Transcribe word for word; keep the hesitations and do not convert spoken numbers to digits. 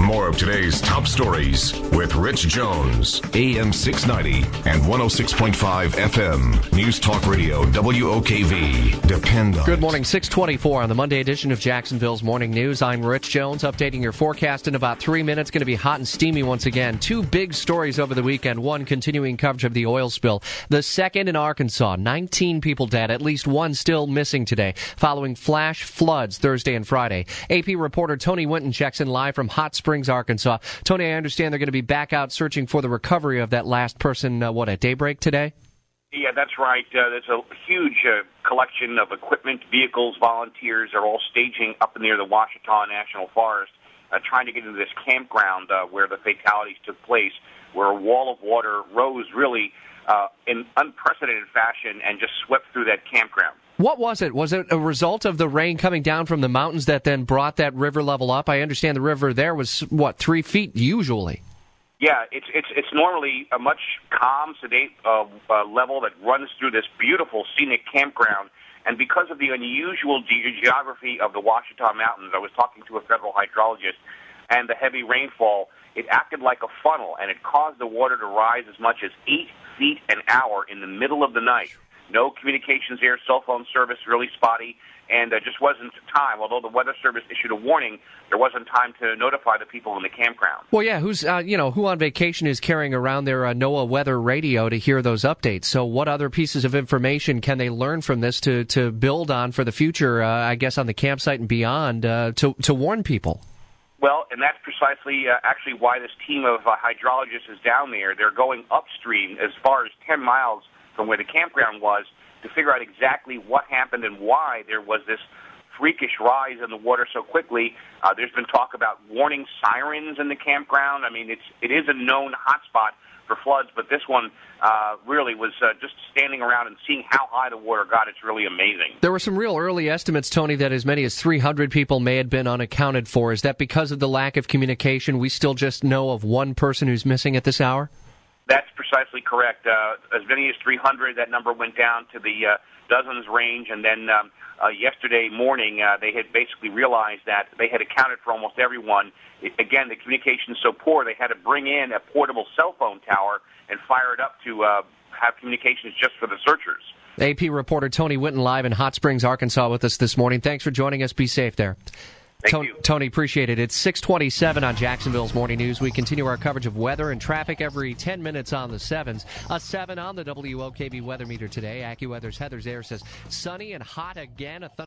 more of today's top stories with Rich Jones, A M six ninety and one oh six point five F M. News Talk Radio, W O K V. Depend on Good it. morning, six twenty-four on the Monday edition of Jacksonville's Morning News. I'm Rich Jones, updating your forecast in about three minutes. Going to be hot and steamy once again. Two big stories over the weekend. One, continuing coverage of the oil spill. The second in Arkansas. nineteen people dead, at least one still missing today, following flash floods Thursday and Friday. A P reporter Tony Winton checks in live from Hot Springs, Arkansas. Tony, I understand they're going to be back out searching for the recovery of that last person, uh, what, at daybreak today? Yeah, that's right. Uh, there's a huge uh, collection of equipment, vehicles, volunteers are all staging up near the Ouachita National Forest, uh, trying to get into this campground uh, where the fatalities took place, where a wall of water rose really uh, in unprecedented fashion and just swept through that campground. What was it? Was it a result of the rain coming down from the mountains that then brought that river level up? I understand the river there was, what, three feet usually? Yeah, it's it's it's normally a much calm, sedate uh, uh, level that runs through this beautiful scenic campground. And because of the unusual ge- geography of the Ouachita Mountains, I was talking to a federal hydrologist, and the heavy rainfall, it acted like a funnel, and it caused the water to rise as much as eight feet an hour in the middle of the night. No communications there, cell phone service really spotty, and there just wasn't time. Although the Weather Service issued a warning, there wasn't time to notify the people in the campground. Well, yeah, who's uh, you know who on vacation is carrying around their uh, NOAA weather radio to hear those updates? So, what other pieces of information can they learn from this to to build on for the future? Uh, I guess on the campsite and beyond uh, to to warn people. Well, and that's precisely uh, actually why this team of uh, hydrologists is down there. They're going upstream as far as ten miles from where the campground was to figure out exactly what happened and why there was this freakish rise in the water so quickly. Uh, there's been talk about warning sirens in the campground. I mean, it's it is a known hotspot for floods, but this one uh, really was uh, just standing around and seeing how high the water got. It's really amazing. There were some real early estimates, Tony, that as many as three hundred people may have been unaccounted for. Is that because of the lack of communication? We still just know of one person who's missing at this hour? That's precisely correct. Uh, as many as three hundred, that number went down to the uh, dozens range, and then um, uh, yesterday morning uh, they had basically realized that they had accounted for almost everyone. It, again, the communication is so poor, they had to bring in a portable cell phone tower and fire it up to uh, have communications just for the searchers. A P reporter Tony Winton live in Hot Springs, Arkansas with us this morning. Thanks for joining us. Be safe there. Thank Tony, you. Tony, appreciate it. It's six twenty-seven on Jacksonville's Morning News. We continue our coverage of weather and traffic every ten minutes on the sevens. A seven on the W O K V weather meter today. AccuWeather's Heather Zaire says sunny and hot again. A